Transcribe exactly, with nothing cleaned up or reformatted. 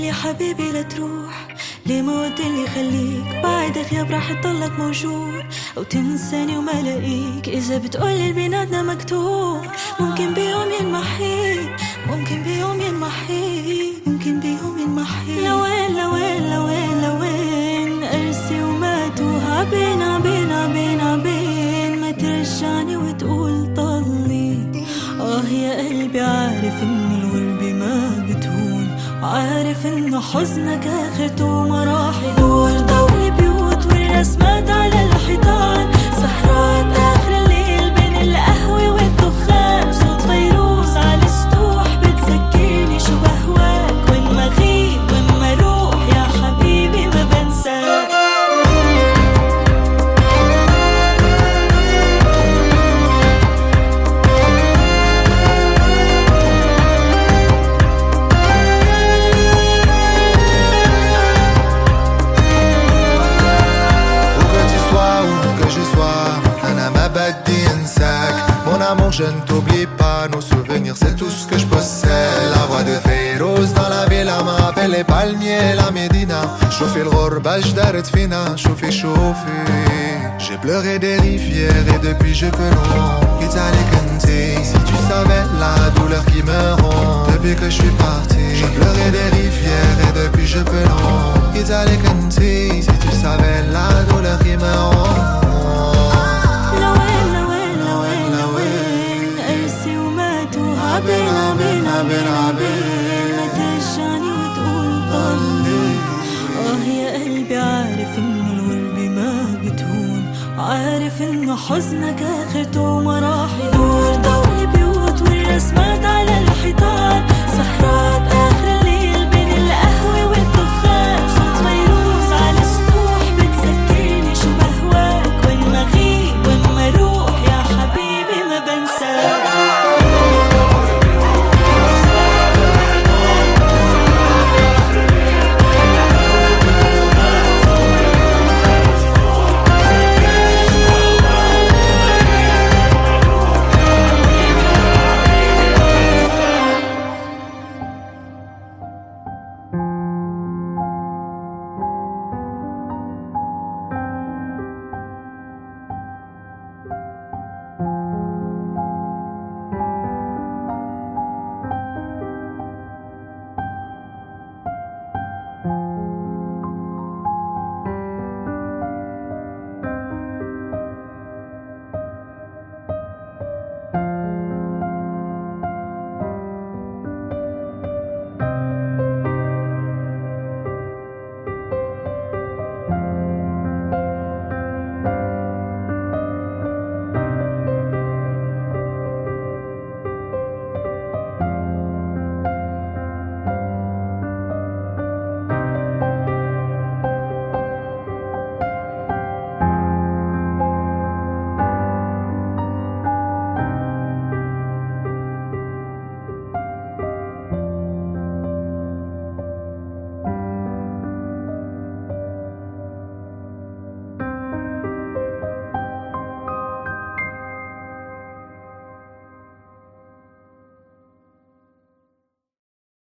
يا حبيبي لا تروح، ليه ما قلت لي خليك بعد غياب راح تضلك موجود، او تنساني وما لاقيك. اذا بتقولي البيناتنا مكتوب، ممكن بيوم ينمحي، ممكن بيوم ينمحي، ممكن بيوم ينمحي. لوين لوين لوين لوين ارسي وما توها بين عبين عبين عبين، ما ترجعني وتقول طلي. اه يا قلبي عارف ان الغربة ما بتهون، عارف انه حزنك اخرته وما راح يدور. ضوء بيوت والرسمات على الحيطان، سهرات اخر الليل بين القهوة والدخان، صوت فيروز على السطوح بتذكرني شو بهواك. وين ما غيب وين ما روح يا حبيبي ما بنساك. Mon amour, je ne t'oublie pas, nos souvenirs c'est tout ce que je possède. La voix de Férouz dans la ville me rappelle les palmiers, la Médina. Chauffez le ghorba, j'daret fina, chauffez, chauffez. J'ai pleuré des rivières et depuis je que l'on quitte à les canter. Si tu savais la douleur qui me rend depuis que je suis parti. J'ai pleuré des rivières et depuis je peux l'on quitte à les canter. Si tu savais la douleur qui me rend. عبين عبين عبين عبين، ما ترجعني وتقول طلي. اه يا قلبي عارف انه الغربة ما بتهون، عارف انه حزنك اخرته وما راح يدور.